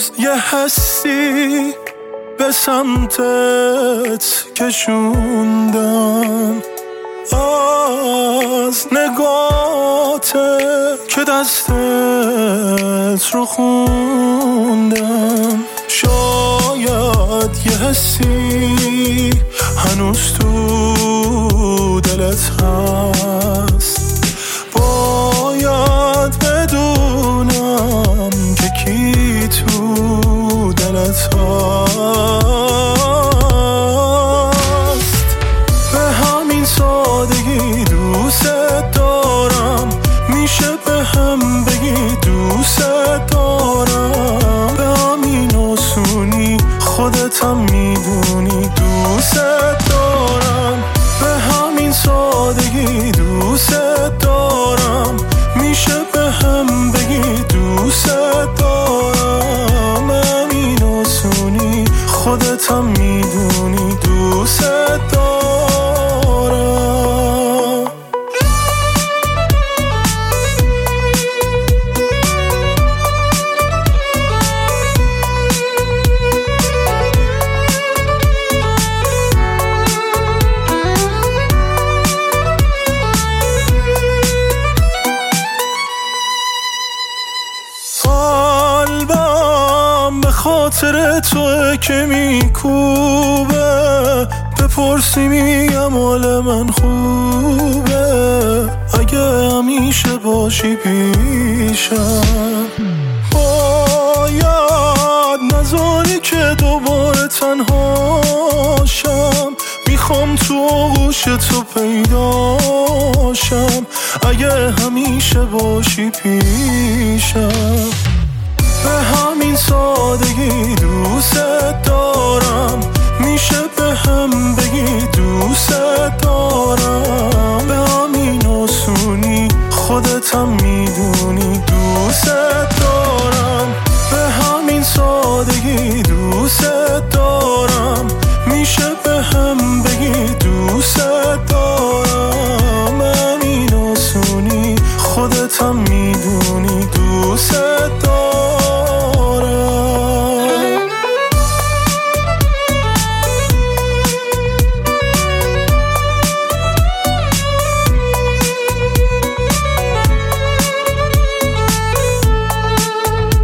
یه هستی به سمتت کشوندم، از نگاته که دستت رو خوندم. شاید یه حسی هنوز تو دلت هست، باید بدونم که کی تو دلت هست. به همین سادگی دوست دارم، میشه به هم بگی دوست دارم. به همین آسونی خودتم میدونی دوست دارم. به همین سادگی دوست دارم، میشه به هم بگی دوست دارم. همین آسونی خودتم میدونی دوست دارم. قلبم به خاطر توه که میکوبه، بپرسی میگم حال من خوبه. اگه همیشه باشی پیشم، باید نذاری که دوباره تنهاشم. میخوام تو آغوش تو پیداشم، اگه همیشه باشی پیشم. به همین سادگی دوست دارم، میشه به هم بگی دوست دارم. به همین آسونی خودتم میدونی دوست دارم. به همین سادگی دوست دارم، میشه به هم بگی دوست دارم. همین آسونی خودتم میدونی دوست دارم.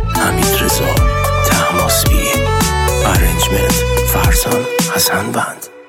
حسن بند.